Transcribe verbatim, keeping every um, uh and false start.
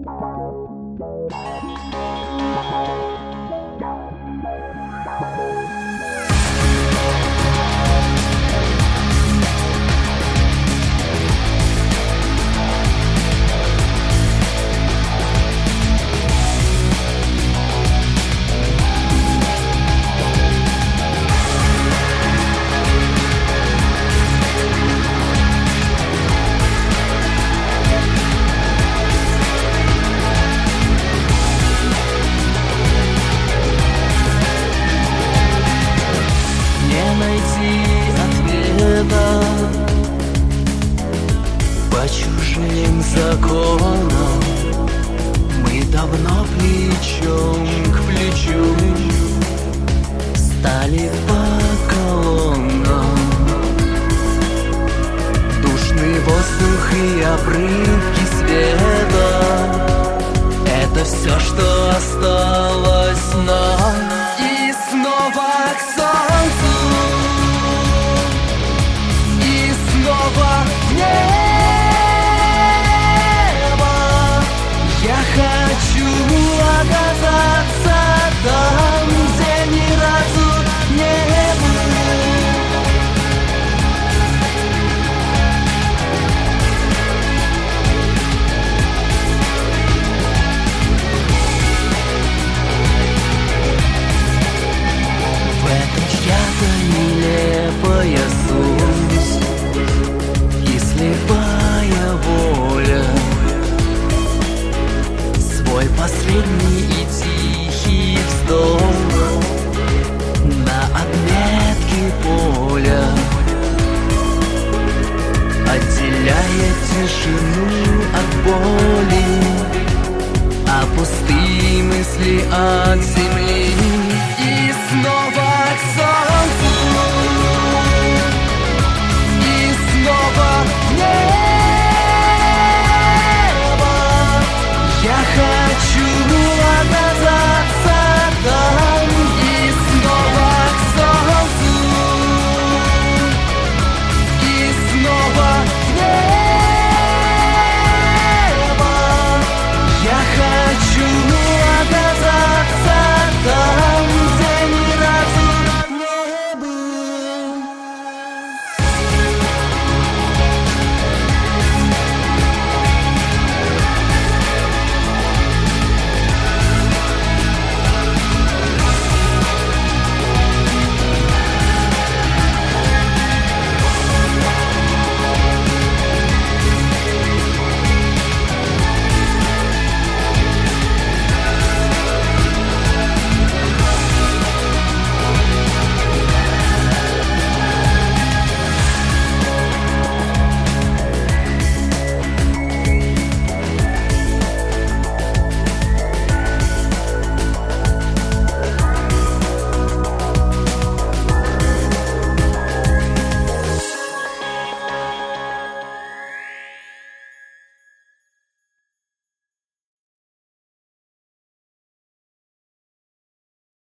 Ответа по чужим законам мы давно плечом к плечу стали по колоннам. Душный воздух и обрывки света — это все, что осталось нам. И снова к солнцу, снова в небо. Я хочу оказаться там, где ни разу не был. В этом чья-то нелепая суть и слепая воля, свой последний и тихий вздох на отметке поля, отделяя тишину от боли, а пустые мысли от земли. И снова к солнцу,